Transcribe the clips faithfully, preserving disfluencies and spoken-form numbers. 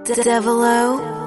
Devilo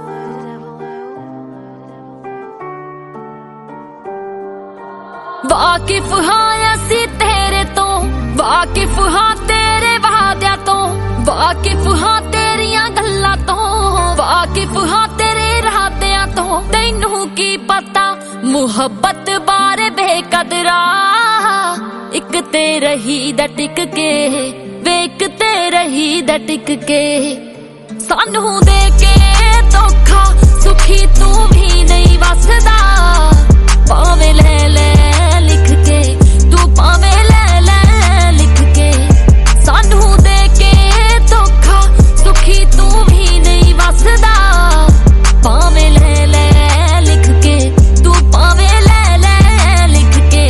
वाकिफ हाँ असी तेरे तो वाकिफ हाँ तेरे वादिया तो वाकिफ हाँ तेरिया गल्लां तो वाकिफ हाँ तेरे इरादियां तो तैनू की पता मुहब्बत बारे बेकदरा इक ते रही दा टिक के वेक ते रही दा टिक के सानू दे के धोखा सुखी तू भी नहीं वसदा पावे ले ले लिख के तू पावे ले ले लिख के सानू दे के धोखा सुखी तू भी नहीं वसदा पावे ले ले लिख के तू पावे ले ले लिख के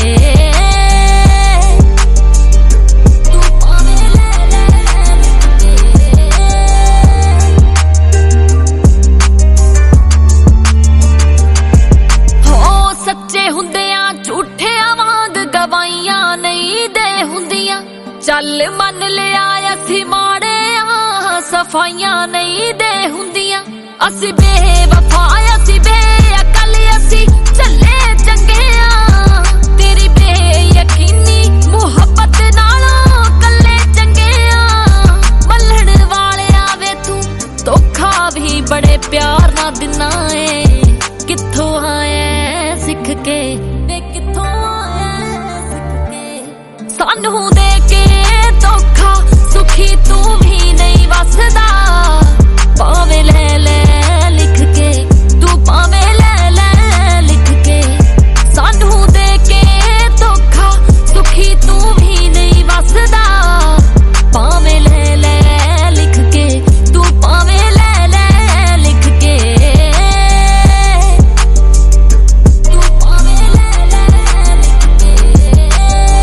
तू पावे ले ले लिख के हो सच्चे हुंदे झूठिया वांग गवाइयां नहीं दे हुंदियां चल मन लिया असी माड़े आ सफाइयां नहीं दे हुंदियां असी बेवफा असी बेअकल असी चले चंगे आ तेरी बेयकीनी मुहब्बत नालों कल्ले चंगे आ मल्लण वाले आवे तू धोखा भी बड़े प्यार ना दिना है कित्थों आया सिख के सानू दे के धोखा सुखी तू भी नहीं वसदा पावे ले ले लिख के तू पावे ले ले लिख के सानू दे के धोखा सुखी तू भी नहीं वसदा पावे ले ले लिख के तू पावे ले ले लिख के तू पावे ले ले लिख के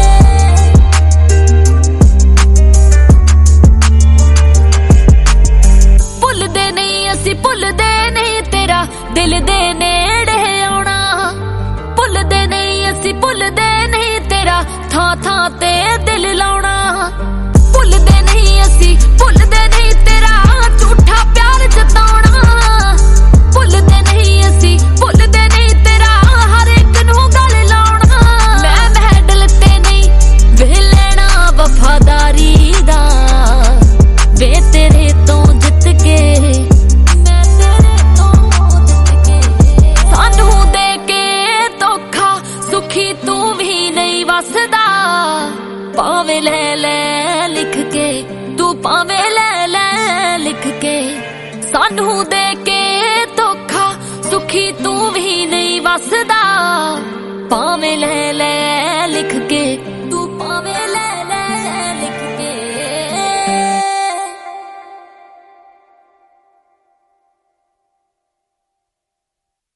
भुलदे नहीं असी भुलदे नहीं तेरा दिल दे नेड़े आउणा भुलदे नहीं असी भुलदे नहीं तेरा थां थां ते दिल लाउणा भुलदे नहीं असी भुलदे नहीं तेरा झूठा प्यार जताउणा भुलदे नहीं असी भुलदे नहीं तेरा हर एक नू गल लाउणा मैं मैडल ते नहीं वे लेना वफादारी दा वे तेरे तो जित के मैं तेरे तो जित के सानू दे के धोखा सुखी तू भी नहीं वसदा पावे ले ले लिख के तू पावे ले ले लिख के सानू दे के धोखा सुखी तू भी नहीं वसदा पावे ले ले लिख के